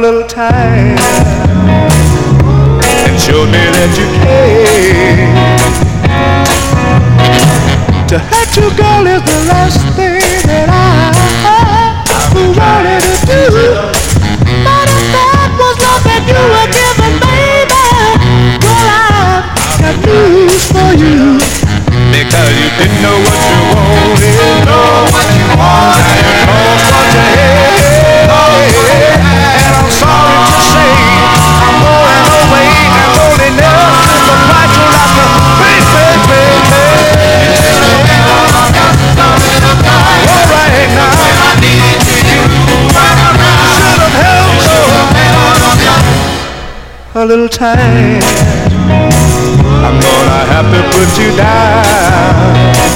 little time and showed me that you care. To hurt you, girl, is the last thing that I wanted to do. But if that was love that you were giving, baby, well, I've got news for you. Because you didn't know what you wanted, know what you wanted, and lost what you had. And I'm sorry to say, I'm going away, and loneliness is the price you'll have to pay, pay, pay, pay. All right now, I needed you, should have held a little time. I'm gonna have to put you down.